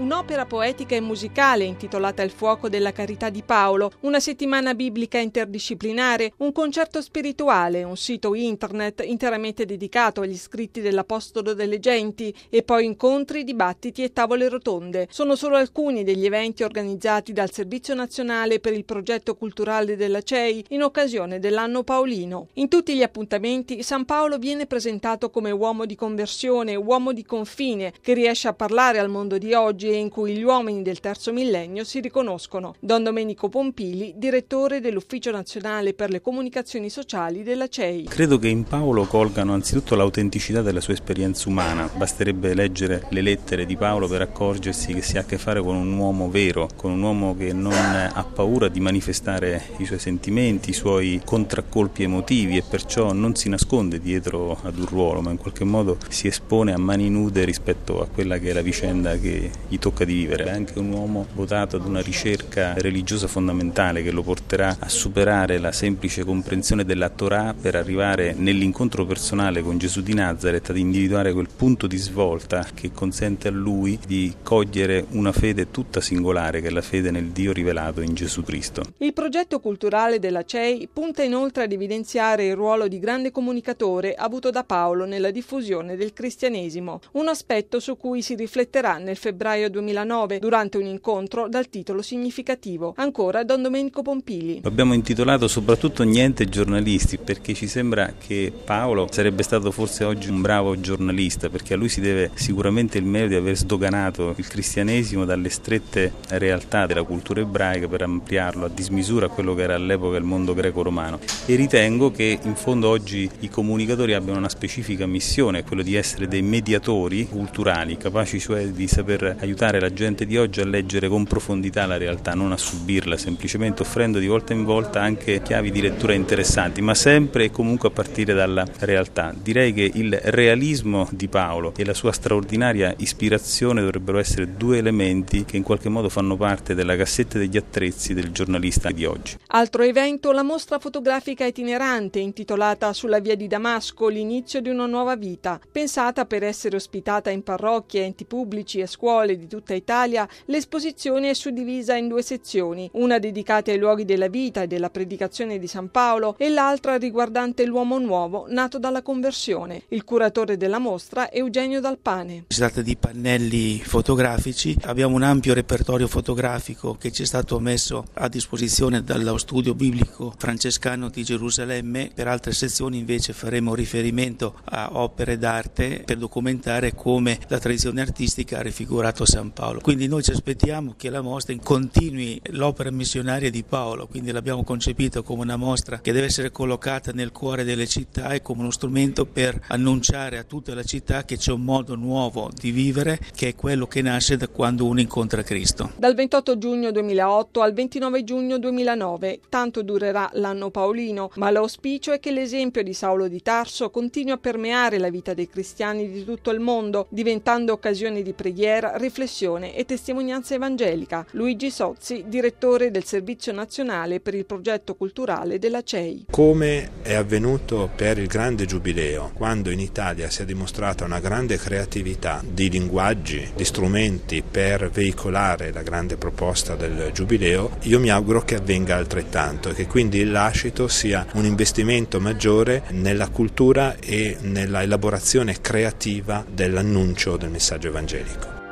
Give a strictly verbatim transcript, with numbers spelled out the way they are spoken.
un'opera poetica e musicale intitolata Il fuoco della carità di Paolo, una settimana biblica interdisciplinare, un concerto spirituale, un sito internet interamente dedicato agli scritti dell'Apostolo delle Genti e poi incontri, dibattiti e tavole rotonde. Sono solo alcuni degli eventi organizzati dal Servizio Nazionale per il Progetto Culturale della C E I in occasione dell'anno paolino. In tutti gli appuntamenti San Paolo viene presentato come uomo di conversione, uomo di confine, che riesce a parlare al mondo di oggi e in cui gli uomini del terzo millennio si riconoscono. Don Domenico Pompili, direttore dell'Ufficio Nazionale per le Comunicazioni Sociali della C E I. Credo che in Paolo colgano anzitutto l'autenticità della sua esperienza umana. Basterebbe leggere le lettere di Paolo per accorgersi che si ha a che fare con un uomo vero, con un uomo che non ha paura di manifestare i suoi sentimenti, i suoi contraccolpi emotivi e perciò non si nasconde dietro ad un ruolo, ma in qualche modo si espone a mani nude rispetto a quella che è la vicenda che gli tocca di vivere. È anche un uomo votato ad una ricerca religiosa fondamentale che lo porterà a superare la semplice comprensione della Torah per arrivare nell'incontro personale con Gesù di Nazaret ad individuare quel punto di svolta che consente a lui di cogliere una fede tutta singolare, che è la fede nel Dio rivelato in Gesù Cristo. Il progetto culturale della C E I punta inoltre ad evidenziare il ruolo di grande comunicatore avuto da Paolo nella diffusione del cristianesimo, un aspetto su cui si rifletterà nel febbraio duemilanove durante un incontro dal titolo significativo. Ancora Don Domenico Pompili. Abbiamo intitolato soprattutto Niente giornalisti, perché ci sembra che Paolo sarebbe stato forse oggi un bravo giornalista, perché a lui si deve sicuramente il merito di aver sdoganato il cristianesimo dalle strette realtà della cultura ebraica per ampliarlo a dismisura a quello che era all'epoca il mondo greco-romano, e ritengo che in fondo oggi i comunicatori abbiano una specifica missione, quello di essere dei mediatori culturali, capaci cioè di saper aiutare la gente di oggi a leggere con profondità la realtà, non a subirla, semplicemente offrendo di volta in volta anche chiavi di lettura interessanti, ma sempre e comunque a partire dalla realtà. Direi che il realismo di Paolo e la sua straordinaria ispirazione dovrebbero essere due elementi che in qualche modo fanno parte della cassetta degli attrezzi del giornalista di oggi. Altro evento, la mostra fotografica itinerante intitolata Sulla via di Damasco, l'inizio di una nuova vita. Pensata per essere ospitata in parrocchie, enti pubblici e scuole di tutta Italia, l'esposizione è suddivisa in due sezioni, una dedicata ai luoghi della vita e della predicazione di San Paolo e l'altra riguardante l'uomo nuovo nato dalla conversione. Il curatore della mostra è Eugenio Dalpane. Si tratta di pannelli fotografici, abbiamo un ampio repertorio fotografico che ci è stato messo a disposizione dallo studio biblico francescano di Gerusalemme. Per altre sezioni invece faremo riferimento a opere d'arte per documentare come la tradizione artistica ha rifigurato San Paolo. Quindi noi ci aspettiamo che la mostra continui l'opera missionaria di Paolo, quindi l'abbiamo concepito come una mostra che deve essere collocata nel cuore delle città e come uno strumento per annunciare a tutta la città che c'è un modo nuovo di vivere, che è quello che nasce da quando uno incontra Cristo. Dal ventotto giugno duemilaotto al ventinove giugno duemilanove, tanto durerà l'anno paolino, ma l'auspicio è che l'esempio di Saulo di Tarso continui a permeare la vita dei cristiani di tutto il mondo, diventando occasione di preghiera, riflessione e testimonianza evangelica. Luigi Sozzi, direttore del Servizio Nazionale per il Progetto Culturale della C E I. Come è avvenuto per il grande giubileo, quando in Italia si è dimostrata una grande creatività di linguaggi, di strumenti per veicolare la grande proposta del giubileo, io mi auguro che avvenga altrettanto e che quindi il lascito sia un investimento maggiore nella cultura e nella elaborazione creativa dell'annuncio del messaggio evangelico.